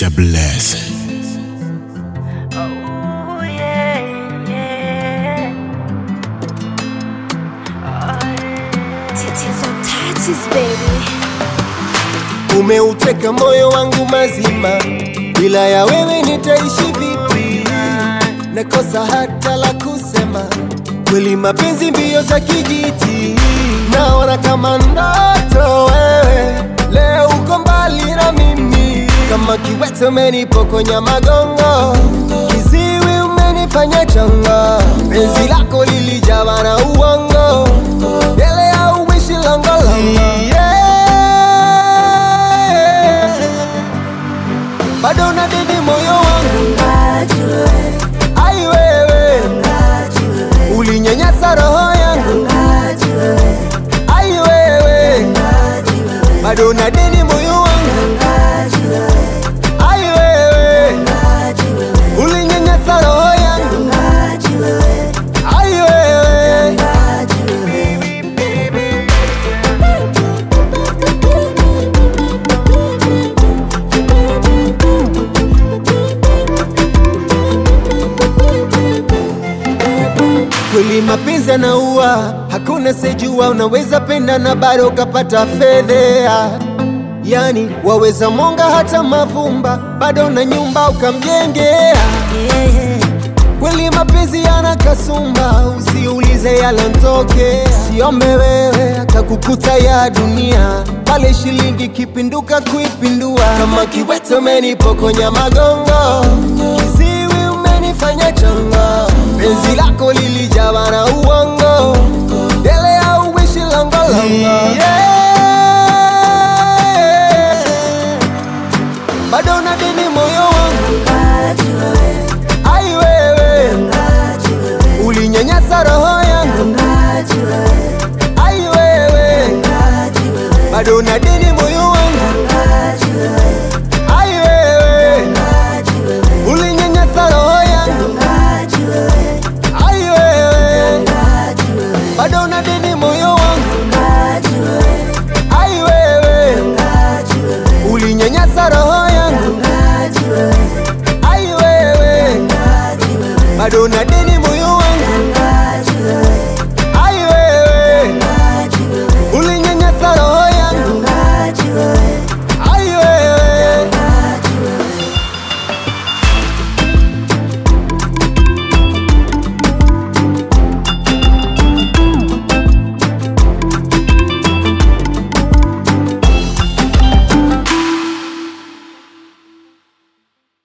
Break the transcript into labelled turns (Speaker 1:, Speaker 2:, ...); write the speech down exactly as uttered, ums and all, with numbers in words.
Speaker 1: Mister Bless.
Speaker 2: Oh yeah, yeah. Oh, yeah.
Speaker 3: Tatizo touches baby.
Speaker 4: Umeuteka moyo wangu mazima, bila ya wewe nitaishi vipi? Nakosa hata la kusema, kweli mapenzi mbio za kijiti. Naona kama ndoto wewe, leo uko mbali na mimi. Kama kiwete umenipokonya magongo, kiziwi umenifanya chongo. Penzi lako lilijawa na uongo, mbele ya uwishi longolongo. Bado unadidi moyo wangu, ai wewe, ulinyanyasa roho yangu, ai wewe, bado unadidi moyo wangu, ai wewe, ulinyanyasa roho yangu, ai wewe. Kweli mapenzi yanaua, hakuna sejua. Unaweza penda na bado ukapata fedhea, yani waweza monga hata mavumba, bado na nyumba ukamjengea. Kweli mapenzi yana kasumba, usiulize yalontoke. Siombe wewe akakukuta ya dunia, pale shilingi kipinduka kuipindua. Kama kiwete umenipokonya magongo, kiziwi umenifanya chongo. Penzi lako lilijawa na uongo, mbele ya uwishi longolongo. Yeah. Bado unadini moyo wangu, ai wewe, ulinyanyasa roho yangu, ai wewe, bado unadini